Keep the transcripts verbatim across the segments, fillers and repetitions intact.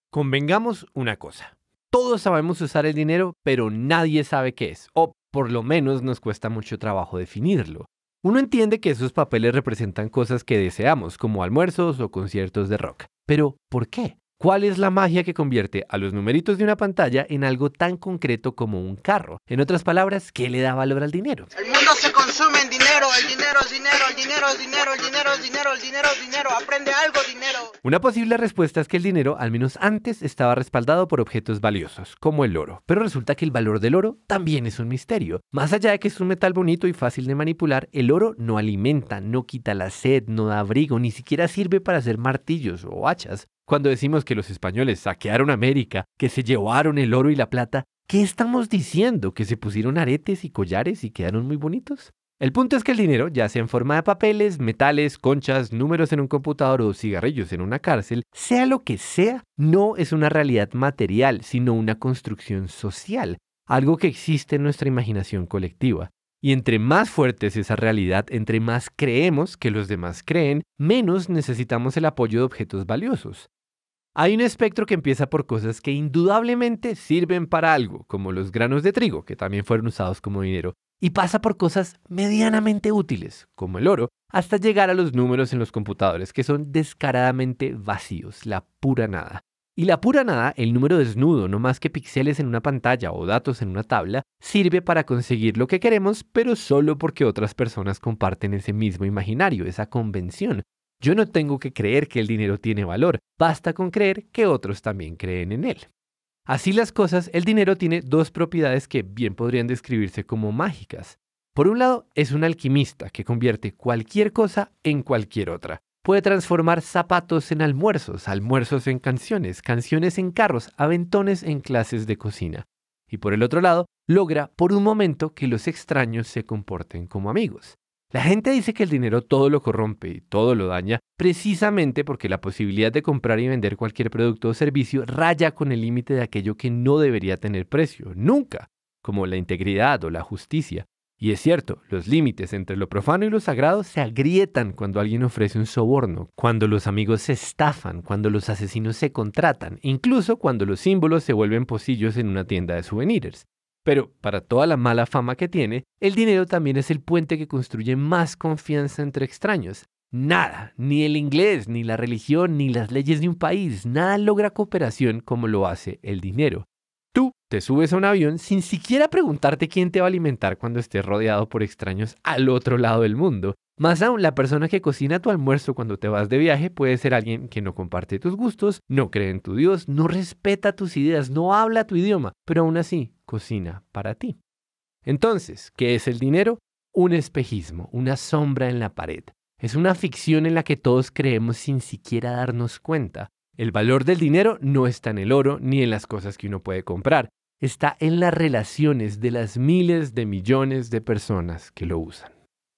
Convengamos una cosa. Todos sabemos usar el dinero, pero nadie sabe qué es, o por lo menos nos cuesta mucho trabajo definirlo. Uno entiende que esos papeles representan cosas que deseamos, como almuerzos o conciertos de rock. Pero, ¿por qué? ¿Cuál es la magia que convierte a los numeritos de una pantalla en algo tan concreto como un carro? En otras palabras, ¿qué le da valor al dinero? El mundo se consume en dinero, el dinero es dinero, el dinero es dinero, el dinero es dinero, el dinero es dinero, aprende algo, dinero. Una posible respuesta es que el dinero, al menos antes, estaba respaldado por objetos valiosos, como el oro. Pero resulta que el valor del oro también es un misterio. Más allá de que es un metal bonito y fácil de manipular, el oro no alimenta, no quita la sed, no da abrigo, ni siquiera sirve para hacer martillos o hachas. Cuando decimos que los españoles saquearon América, que se llevaron el oro y la plata, ¿qué estamos diciendo? ¿Que se pusieron aretes y collares y quedaron muy bonitos? El punto es que el dinero, ya sea en forma de papeles, metales, conchas, números en un computador o cigarrillos en una cárcel, sea lo que sea, no es una realidad material, sino una construcción social, algo que existe en nuestra imaginación colectiva. Y entre más fuerte es esa realidad, entre más creemos que los demás creen, menos necesitamos el apoyo de objetos valiosos. Hay un espectro que empieza por cosas que indudablemente sirven para algo, como los granos de trigo, que también fueron usados como dinero, y pasa por cosas medianamente útiles, como el oro, hasta llegar a los números en los computadores, que son descaradamente vacíos, la pura nada. Y la pura nada, el número desnudo, no más que píxeles en una pantalla o datos en una tabla, sirve para conseguir lo que queremos, pero solo porque otras personas comparten ese mismo imaginario, esa convención. Yo no tengo que creer que el dinero tiene valor, basta con creer que otros también creen en él. Así las cosas, el dinero tiene dos propiedades que bien podrían describirse como mágicas. Por un lado, es un alquimista que convierte cualquier cosa en cualquier otra. Puede transformar zapatos en almuerzos, almuerzos en canciones, canciones en carros, aventones en clases de cocina. Y por el otro lado, logra por un momento que los extraños se comporten como amigos. La gente dice que el dinero todo lo corrompe y todo lo daña precisamente porque la posibilidad de comprar y vender cualquier producto o servicio raya con el límite de aquello que no debería tener precio, nunca, como la integridad o la justicia. Y es cierto, los límites entre lo profano y lo sagrado se agrietan cuando alguien ofrece un soborno, cuando los amigos se estafan, cuando los asesinos se contratan, incluso cuando los símbolos se vuelven pocillos en una tienda de souvenirs. Pero para toda la mala fama que tiene, el dinero también es el puente que construye más confianza entre extraños. Nada, ni el inglés, ni la religión, ni las leyes de un país, nada logra cooperación como lo hace el dinero. Tú te subes a un avión sin siquiera preguntarte quién te va a alimentar cuando estés rodeado por extraños al otro lado del mundo. Más aún, la persona que cocina tu almuerzo cuando te vas de viaje puede ser alguien que no comparte tus gustos, no cree en tu Dios, no respeta tus ideas, no habla tu idioma, pero aún así cocina para ti. Entonces, ¿qué es el dinero? Un espejismo, una sombra en la pared. Es una ficción en la que todos creemos sin siquiera darnos cuenta. El valor del dinero no está en el oro ni en las cosas que uno puede comprar. Está en las relaciones de las miles de millones de personas que lo usan.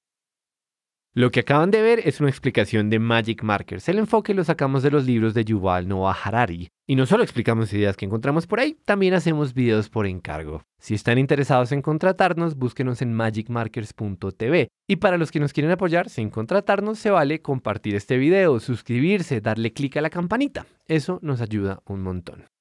Lo que acaban de ver es una explicación de Magic Markers. El enfoque lo sacamos de los libros de Yuval Noah Harari. Y no solo explicamos ideas que encontramos por ahí, también hacemos videos por encargo. Si están interesados en contratarnos, búsquenos en magic markers punto t v. Y para los que nos quieren apoyar sin contratarnos, se vale compartir este video, suscribirse, darle clic a la campanita. Eso nos ayuda un montón.